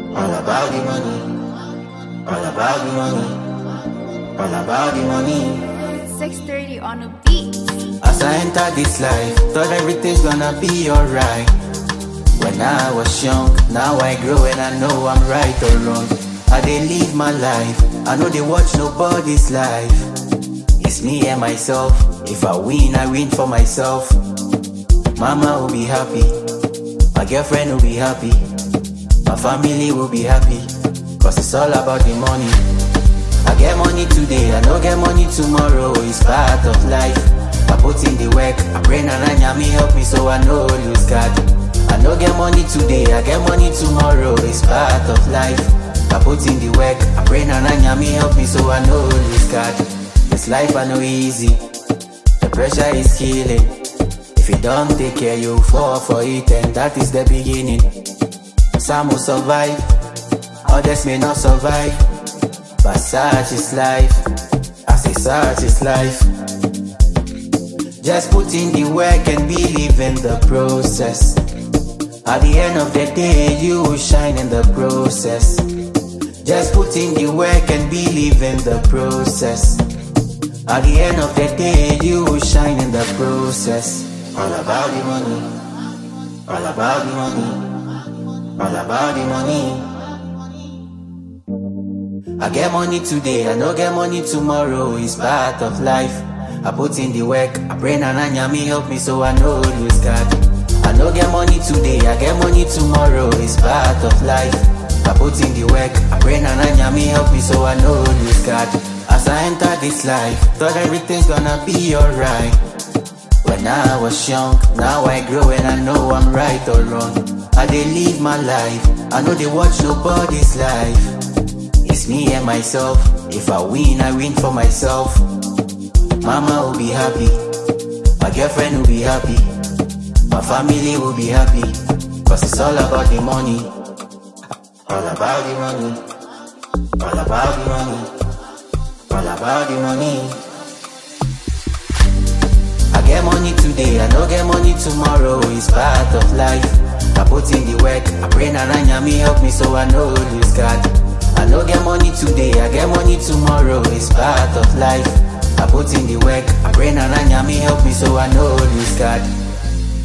All about the money. All about the money. All about the money. 6:30 on the beat. As I enter this life, thought everything's gonna be alright. When I was young, now I grow and I know I'm right or wrong. I dey live my life, I know they watch nobody's life. It's me and myself, if I win for myself. Mama will be happy, my girlfriend will be happy, my family will be happy, cause it's all about the money. I get money today, I don't get money tomorrow, it's part of life. I put in the work, I pray Nana me help me so I no lose God. I don't get money today, I get money tomorrow, it's part of life. I put in the work, I pray Nana me help me so I no lose God. This life I know easy, the pressure is killing. If you don't take care, you fall for it, and that is the beginning. Some will survive, others may not survive, but such is life. I say such is life. Just put in the work and believe in the process. At the end of the day, you will shine in the process. Just put in the work and believe in the process. At the end of the day, you will shine in the process. All about the money. All about the money. All about the money. I get money today, I don't get money tomorrow, it's part of life. I put in the work, I pray Nana me help me so I no lose God. I don't get money today, I get money tomorrow, it's part of life. I put in the work, I pray Nana me help me so I no lose God. As I enter this life, thought everything's gonna be alright. When I was young, now I grow and I know I'm right or wrong. I dey live my life, I know they watch nobody's life. It's me and myself, if I win for myself. Mama will be happy, my girlfriend will be happy, my family will be happy, cause it's all about the money. All about the money. All about the money. All about the money. I get money today, I don't get money tomorrow, it's part of life. I put in the work, I pray Nana me help me so I no lose God. I don't get money today, I get money tomorrow, it's part of life. I put in the work, I pray Nana me help me so I no lose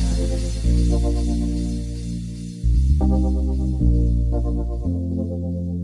God.